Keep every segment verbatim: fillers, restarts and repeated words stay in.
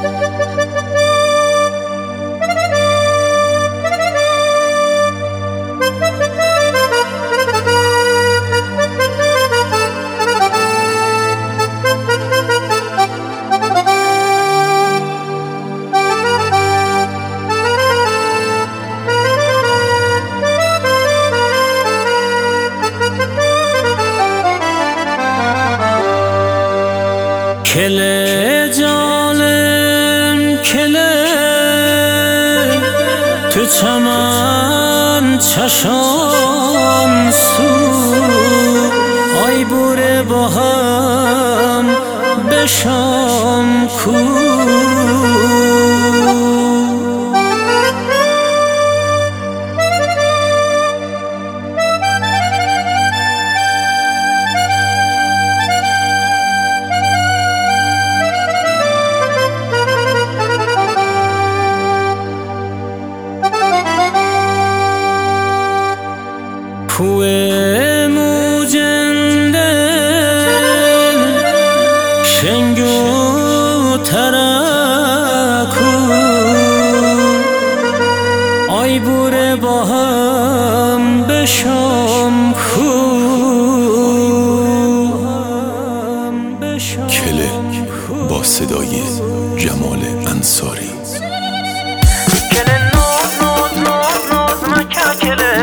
کله جانم کله تو چمن چشام سو آی بوره با هم بشام کو کوه موجنده شنگو ترکو آی بوره با هم بشام کو کله با صدای جمال انصاری. کله ناز ناز ناز ناز مکه کله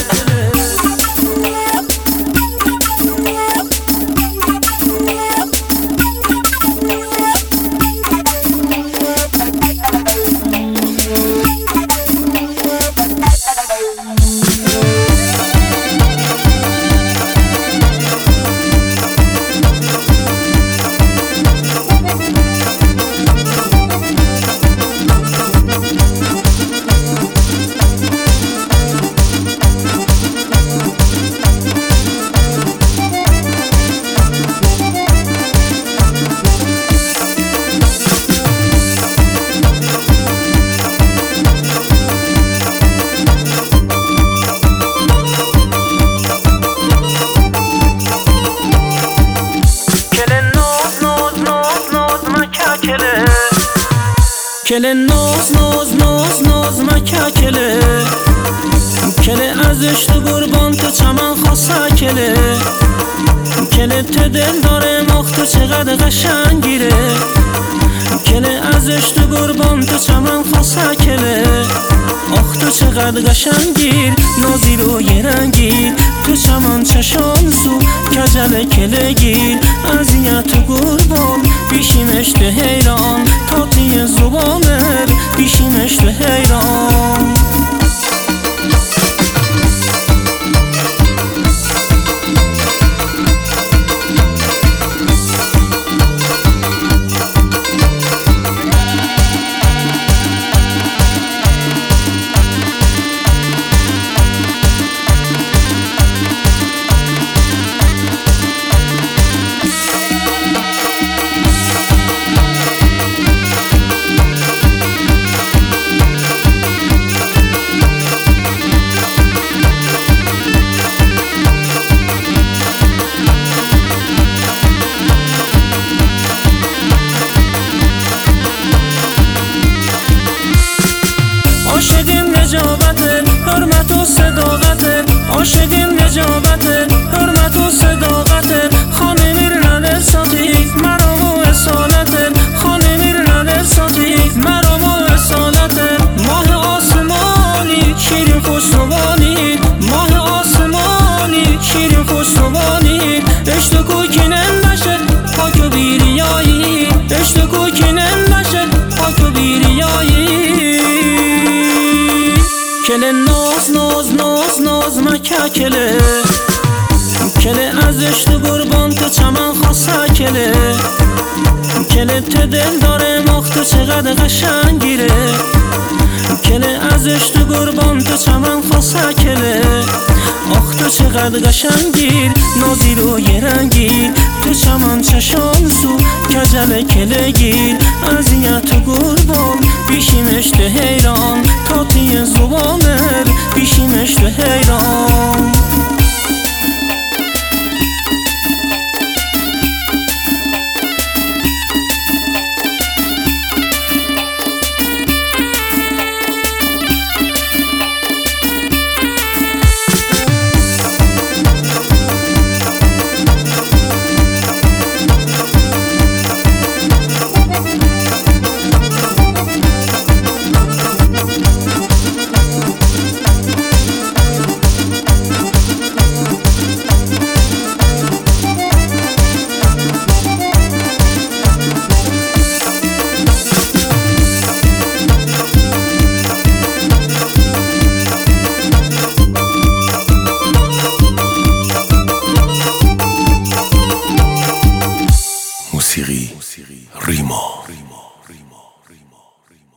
کله ناز ناز ناز ناز مکه کله کله ازش تو قربان تو چمن خواسته کله کله تو دل داره مخ تو چقدر قشنگیره کله ازش تو قربان تو چمن خواسته کله آخ تو چقدر قشنگیر نازی رو یه رنگیر تو چمن چشام سو کجل کله گیر ازیت تو قربان بیشیمش تو حیران تاتی زبانه بیشیمش تو حیران. عاشقیم نجابته حرمت و صداقته عاشقیم نجابته حرمت و صداقته خانه میرنه ساتی مرام و اصالته خانه میرنه ساتی مرام و اصالته ماه آسمانی شیرین خوشروانی ماه آسمانی شیرین خوشروانی اشتو کوکینم نشه پاک و بیریایی اشتو کوکینم نشه پاک و بیریایی. کله ناز ناز ناز ناز مکه کله کله ازش تو قربان تو چمن خواسته کله کله تو دل داره مخ تو چقدر قشنگیره کله ازش تو قربان تو چمن خواسته کله آخ تو چقدر قشنگیر نازی رو یه رنگیر تو چمن چشام سو کجل کله گیر ازیت تو قربان بیشیمش تو حیران تاتی زبانه بیشیمش تو حیران.